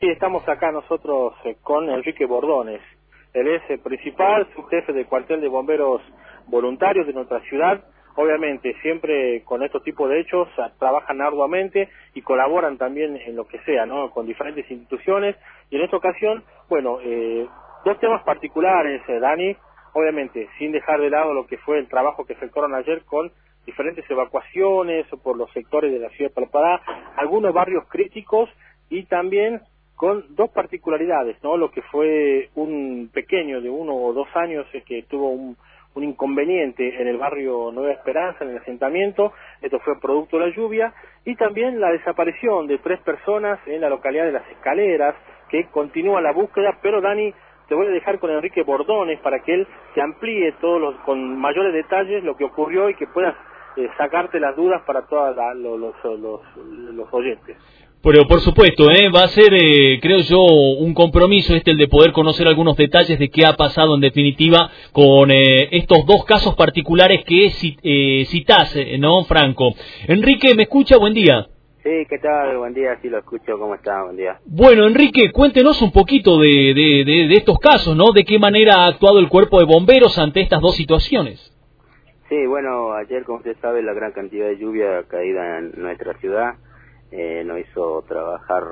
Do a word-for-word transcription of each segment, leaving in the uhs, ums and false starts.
Sí, estamos acá nosotros eh, con Enrique Bordones. Él es el principal subjefe del cuartel de bomberos voluntarios de nuestra ciudad. Obviamente, siempre con estos tipos de hechos trabajan arduamente y colaboran también en lo que sea, ¿no? Con diferentes instituciones. Y en esta ocasión, bueno, eh, dos temas particulares, eh, Dani, obviamente, sin dejar de lado lo que fue el trabajo que efectuaron ayer con diferentes evacuaciones por los sectores de la ciudad de Palpará, algunos barrios críticos y también con dos particularidades, ¿no? Lo que fue un pequeño de uno o dos años eh, que tuvo un, un inconveniente en el barrio Nueva Esperanza, en el asentamiento, esto fue producto de la lluvia, y también la desaparición de tres personas en la localidad de Las Escaleras, que continúa la búsqueda, pero Dani, te voy a dejar con Enrique Bordones para que él te amplíe todos los, con mayores detalles lo que ocurrió y que puedas eh, sacarte las dudas para todos los, los, los, los oyentes. Pero por supuesto, ¿eh? va a ser, eh, creo yo, un compromiso este el de poder conocer algunos detalles de qué ha pasado en definitiva con eh, estos dos casos particulares que eh, citás, ¿no, Franco? Enrique, ¿me escucha? Buen día. Sí, ¿qué tal? Buen día, sí lo escucho, ¿cómo está? Buen día. Bueno, Enrique, cuéntenos un poquito de, de, de, de estos casos, ¿no? ¿De qué manera ha actuado el cuerpo de bomberos ante estas dos situaciones? Sí, bueno, ayer, como usted sabe, la gran cantidad de lluvia caída en nuestra ciudad eh, nos hizo trabajar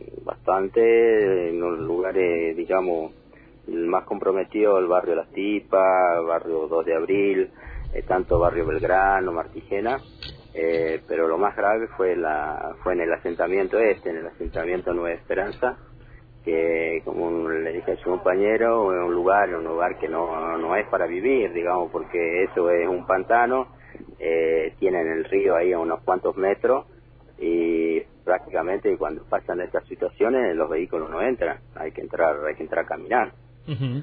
bastante en los lugares, digamos, el más comprometido, el barrio Las Tipas, barrio dos de abril, eh, tanto barrio Belgrano, Martigena. Eh, pero lo más grave fue la fue en el asentamiento este, en el asentamiento Nueva Esperanza, que como le dije a su compañero, es un lugar, un lugar que no, no es para vivir, digamos, porque eso es un pantano, eh, tienen el río ahí a unos cuantos metros y prácticamente cuando pasan estas situaciones los vehículos no entran, hay que entrar, hay que entrar a caminar. Uh-huh.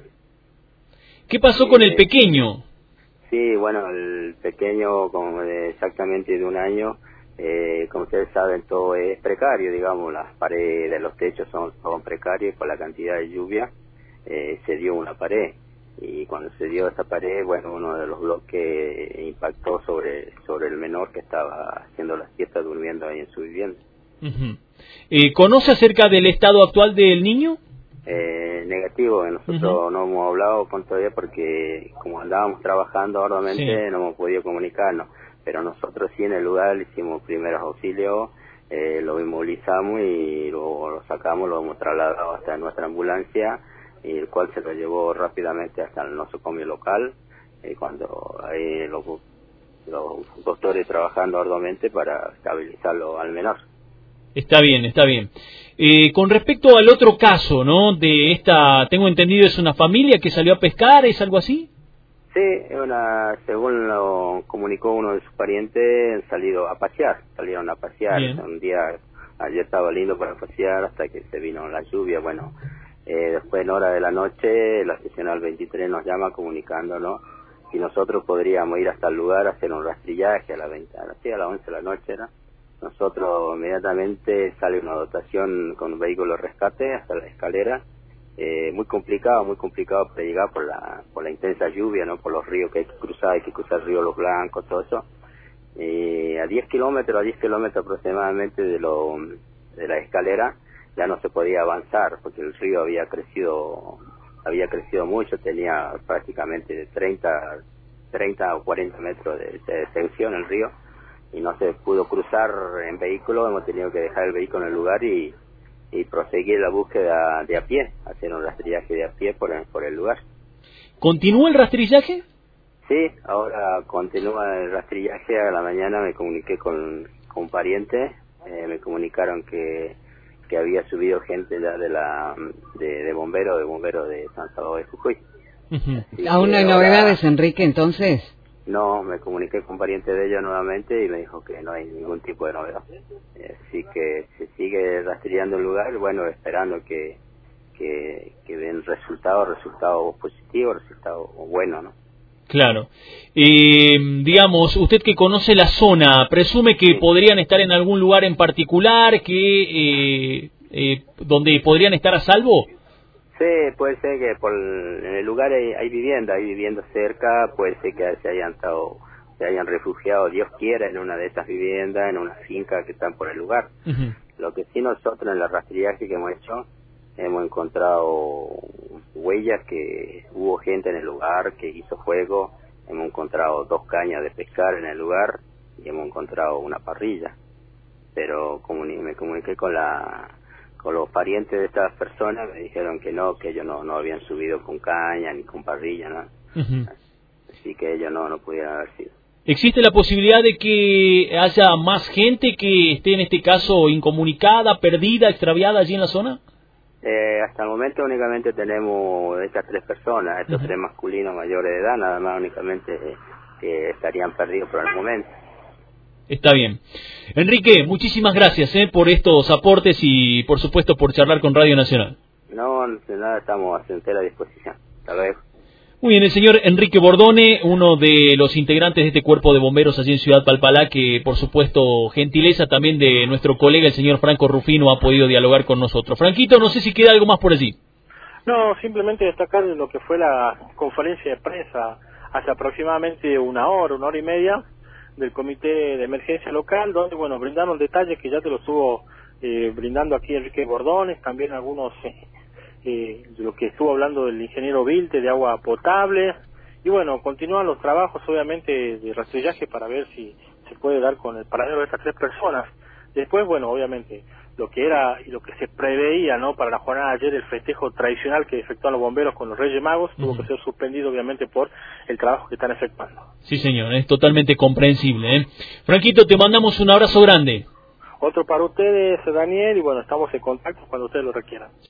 ¿Qué pasó con el pequeño? Sí, bueno, el pequeño, como de exactamente de un año, eh, como ustedes saben, todo es precario, digamos, las paredes, los techos son, son precarios, con la cantidad de lluvia eh, se dio una pared, y cuando se dio esa pared, bueno, uno de los bloques impactó sobre, sobre el menor que estaba haciendo la siesta durmiendo ahí en su vivienda. Uh-huh. eh, ¿Conoce acerca del estado actual del niño? Eh, negativo, nosotros uh-huh. no hemos hablado con todavía porque como andábamos trabajando arduamente sí. no hemos podido comunicarnos, pero nosotros sí en el lugar le hicimos primeros auxilios, eh, lo inmovilizamos y lo, lo sacamos, lo hemos trasladado hasta nuestra ambulancia, y el cual se lo llevó rápidamente hasta el nosocomio local, eh, cuando ahí los, los doctores trabajando arduamente para estabilizarlo al menor. Está bien, está bien. Eh, con respecto al otro caso, ¿no? De esta, tengo entendido, es una familia que salió a pescar, ¿es algo así? Sí, es una, según lo comunicó uno de sus parientes, han salido a pasear, salieron a pasear. Bien. Un día, ayer estaba lindo para pasear hasta que se vino la lluvia. Bueno, eh, después en hora de la noche, la seccional veintitrés nos llama comunicándonos si nosotros podríamos ir hasta el lugar a hacer un rastrillaje a las veinte, sí, a las once de la noche era. Nosotros inmediatamente sale una dotación con un vehículo de rescate hasta la escalera, eh, muy complicado, muy complicado para llegar por la por la intensa lluvia, no, por los ríos que hay que cruzar, hay que cruzar el río Los Blancos, todo eso. Eh, a diez kilómetros, a diez kilómetros aproximadamente de lo de la escalera ya no se podía avanzar porque el río había crecido, había crecido mucho, tenía prácticamente de treinta o cuarenta metros de, de extensión el río. Y no se pudo cruzar en vehículo, hemos tenido que dejar el vehículo en el lugar y, y proseguir la búsqueda de a pie, hacer un rastrillaje de a pie por el, por el lugar. ¿Continúa el rastrillaje? Sí, ahora continúa el rastrillaje. A la mañana me comuniqué con, con un pariente, eh, me comunicaron que, que había subido gente ya de la de, de bombero, de bombero de San Salvador de Jujuy. Uh-huh. ¿Aún no hay ahora... novedades, Enrique, entonces? No, me comuniqué con pariente de ella nuevamente y me dijo que no hay ningún tipo de novedad. Así que se sigue rastreando el lugar, bueno, esperando que que, que den resultados, resultados positivos, resultados buenos, ¿no? Claro. Eh, digamos, usted que conoce la zona, ¿presume que sí. podrían estar en algún lugar en particular que eh, eh, donde podrían estar a salvo? Sí, puede ser que por en el lugar hay, hay vivienda, hay vivienda cerca, puede ser que se hayan estado, se hayan refugiado, Dios quiera, en una de estas viviendas, en una finca que están por el lugar. Uh-huh. Lo que sí nosotros en la rastrillaje que hemos hecho, hemos encontrado huellas que hubo gente en el lugar que hizo fuego, hemos encontrado dos cañas de pescar en el lugar y hemos encontrado una parrilla. Pero comuni- me comuniqué con la con los parientes de estas personas, me dijeron que no, que ellos no, no habían subido con caña ni con parrilla, ¿no? Uh-huh. Así que ellos no, no pudieran haber sido. ¿Existe la posibilidad de que haya más gente que esté en este caso incomunicada, perdida, extraviada allí en la zona? Eh, hasta el momento únicamente tenemos estas tres personas, estos uh-huh. tres masculinos mayores de edad, nada más únicamente eh, que estarían perdidos por el momento. Está bien. Enrique, muchísimas gracias eh, por estos aportes y por supuesto por charlar con Radio Nacional. No, de nada, estamos a su entera disposición. Hasta luego. Muy bien, el señor Enrique Bordone, uno de los integrantes de este cuerpo de bomberos allí en Ciudad Palpalá, que por supuesto gentileza también de nuestro colega el señor Franco Rufino ha podido dialogar con nosotros. Franquito, no sé si queda algo más por allí. No, simplemente destacar lo que fue la conferencia de prensa hace aproximadamente una hora, una hora y media, del Comité de Emergencia Local, donde, bueno, brindaron detalles que ya te lo estuvo eh, brindando aquí Enrique Bordones, también algunos eh, eh, de lo que estuvo hablando del ingeniero Vilte de agua potable, y bueno, continúan los trabajos obviamente de rastrillaje para ver si se puede dar con el paradero de estas tres personas. Después, bueno, obviamente, lo que era y lo que se preveía, ¿no?, para la jornada de ayer, el festejo tradicional que efectuaron los bomberos con los Reyes Magos, uh-huh. tuvo que ser suspendido, obviamente, por el trabajo que están efectuando. Sí, señor, es totalmente comprensible, ¿eh? Franquito, te mandamos un abrazo grande. Otro para ustedes, Daniel, y bueno, estamos en contacto cuando ustedes lo requieran.